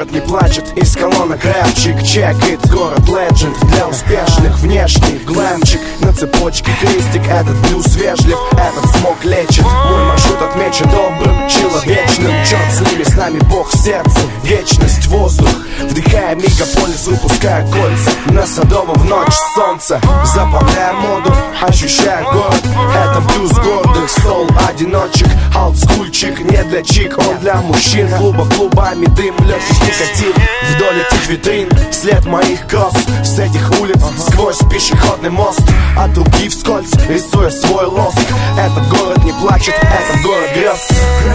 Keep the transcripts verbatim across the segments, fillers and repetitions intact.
город не плачет, из колонок рэпчик чекает. Город легенд для успешных, внешний глэмчик. На цепочке крестик, этот блюз вежлив, этот смог лечит. Мой маршрут отмечен добрым, человечным. Черт с ними, с нами Бог в сердце, вечность, воздух. Вдыхая мегаполис, выпуская кольца на Садовом в ночь солнца. Заправляя моду, ощущая город. Это блюз гордых, сол одиночек. Олдскульчик, не для чик, он для мужчин. Клуба клубами дым, легкий никотин. Вдоль этих витрин след моих кросс. С этих улиц сквозь пешеходный мост. От руки вскользь, рисуя свой лоск. Этот город не плачет, этот город грез.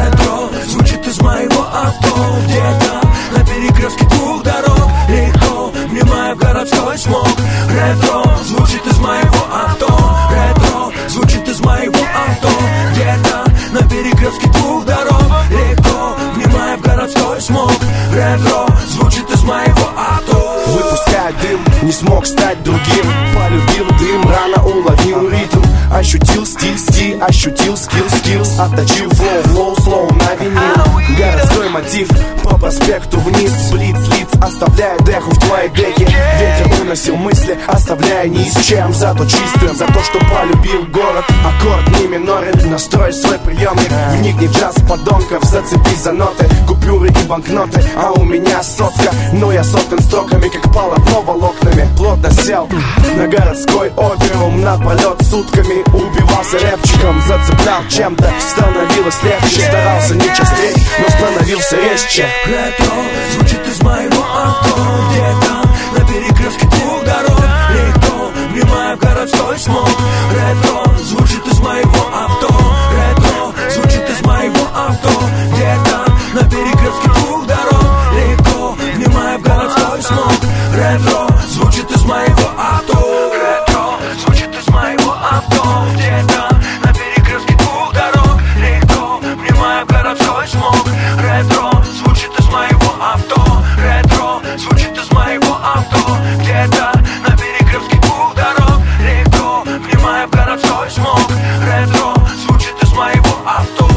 Ретро звучит из моего авто. Где-то на перекрестке двух дорог. Легко внимая в городской смог. Ретро звучит из моего авто. Ретро звучит из моего авто. Где-то на перекрестке двух дорог. Легко внимая в городской смог. Ретро звучит из моего авто. Выпуская дым, не смог стать другим. Полюбил дым, рано уловил ритм. Ощутил стиль, стиль, ощутил скилл, скиллс. Отточил флоу, флоу, слоу на винил. Городской мотив по проспекту вниз. Блиц, лиц, оставляя деху в твоей деке. Ветер уносил мысли, оставляя ни с чем. Зато чистым, за то, что полюбил город. Аккорд не минорен, настрой свой приемник. Вникни в джаз подонков, зацепись за ноты. Купюры и банкноты, а у меня сотка. Но я соткан строками, как полотно волокнами. Плотно сел на городской опиум. На полет сутками убивался рэпчиком. Зацеплял чем-то, становилось легче. Старался не частей, но становился резче. Ретро звучит из моего авто. Где-то на перекрестке двух дорог. Легко внимая в городской смог. Ретро звучит из моего авто. Ретро звучит из моего авто. Где-то на перекрестке двух дорог. Легко внимая в городской смог. Ретро звучит из моего авто. Ретро звучит из моего авто. Где-то на перекрестке двух дорог. Легко внимая в городской смог. Ретро звучит из моего авто. Ретро звучит из моего авто. Где-то на перекрестке двух дорог. Легко внимая в городской смог. Ретро звучит из моего авто.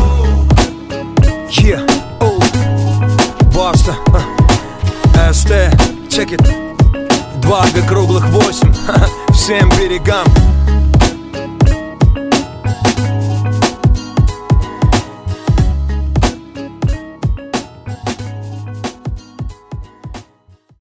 Yeah, oh, Баста, эс тэ, check it. Два гэ круглых восемь, всем берегам.